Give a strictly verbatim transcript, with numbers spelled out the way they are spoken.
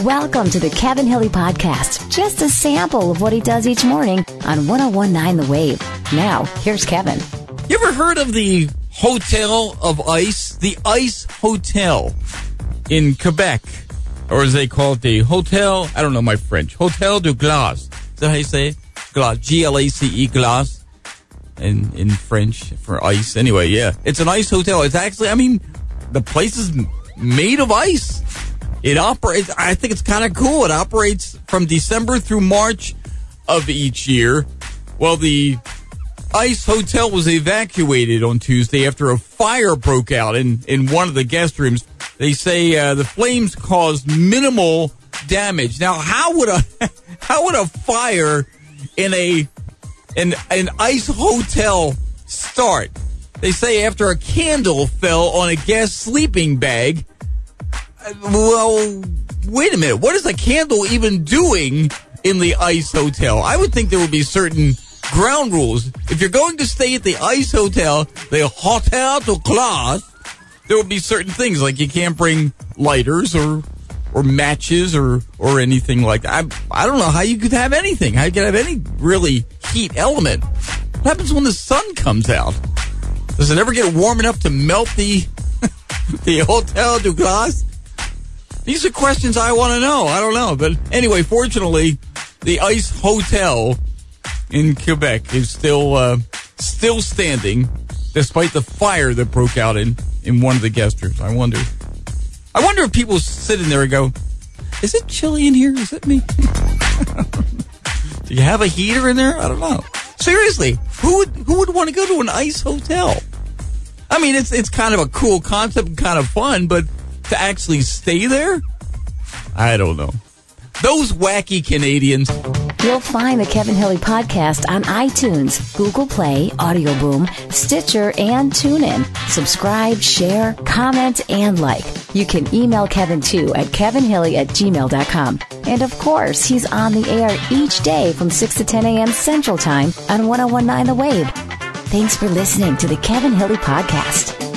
Welcome to the Kevin Hilly Podcast. Just a sample of what he does each morning on one oh one point nine The Wave. Now, here's Kevin. You ever heard of the Hotel of Ice? The Ice Hotel in Quebec. Or as they call it, the Hotel, I don't know my French, Hotel de Glace. Is that how you say it? Glace, G L A C E, Glace, in, in French for ice. Anyway, yeah, it's an ice hotel. It's actually, I mean, the place is made of ice. It operates, I think it's kind of cool. It operates from December through March of each year. Well, the Ice Hotel was evacuated on Tuesday after a fire broke out in, in one of the guest rooms. They say uh, the flames caused minimal damage. Now, how would a how would a fire in a an an ice hotel start? They say after a candle fell on a guest sleeping bag. Well, wait a minute. What is a candle even doing in the Ice Hotel? I would think there would be certain ground rules. If you're going to stay at the Ice Hotel, the Hotel de Glace, there will be certain things like you can't bring lighters or or matches or or anything like that. I, I don't know how you could have anything. How you could have any really heat element. What happens when the sun comes out? Does it ever get warm enough to melt the the Hotel de Glace? These are questions I want to know. I don't know. But anyway, fortunately, the Ice Hotel in Quebec is still uh, still standing, despite the fire that broke out in, in one of the guest rooms. I wonder. I wonder if people sit in there and go, "Is it chilly in here? Is it me?" Do you have a heater in there? I don't know. Seriously, who would who would want to go to an ice hotel? I mean, it's it's kind of a cool concept and kind of fun, but to actually stay there, I don't know. Those wacky Canadians. You'll find the Kevin Hilly Podcast on iTunes, Google Play, Audio Boom, Stitcher, and TuneIn. Subscribe, share, comment, and like. You can email Kevin, too, at kevinhilly at gmail dot com. And, of course, he's on the air each day from six to ten a.m. Central Time on one oh one point nine The Wave. Thanks for listening to the Kevin Hilly Podcast.